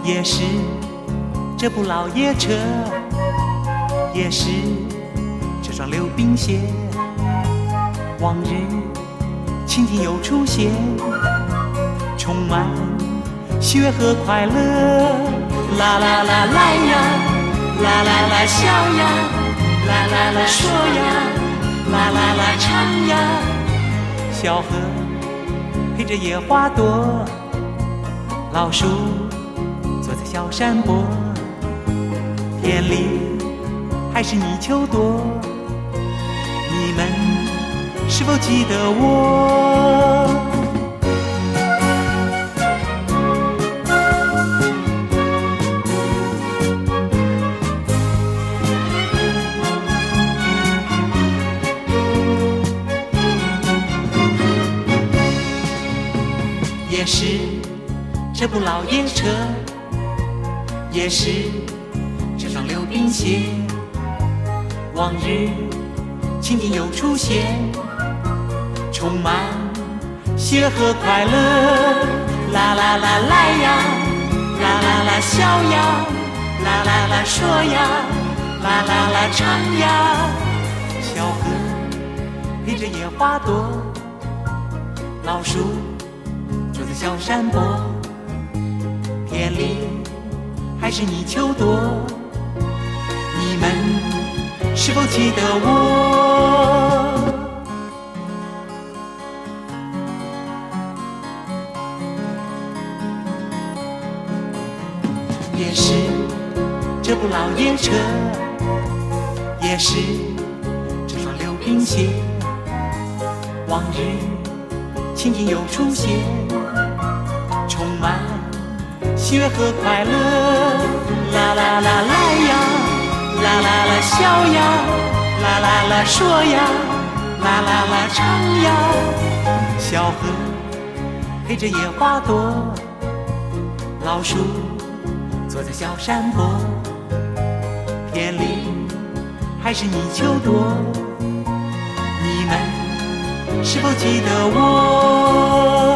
也是这部老爷车，也是这双溜冰鞋，往日情景又出现，充满喜悦和快乐。啦啦啦来呀，啦啦啦笑呀，啦啦啦说呀，啦啦啦唱呀。小河陪着野花朵，老树坐在小山坡，田里还是泥鳅多，你们是否记得我？也是这部老爷车，也是这双溜冰鞋，往日情景又出现，充满喜悦和快乐。啦啦啦来呀，啦啦啦笑呀，啦啦啦说呀，啦啦啦唱呀。小河陪着野花朵，老树坐在小山坡，田里还是泥鳅多，你们是否记得我？也是这部老爷车，也是这双溜冰鞋，往日情景又出现，充满喜悦和快乐。啦啦啦来呀，啦啦啦笑呀，啦啦啦说呀，啦啦啦唱呀。小河陪着野花朵，老树坐在小山坡，田里还是泥鳅多，你们是否记得我？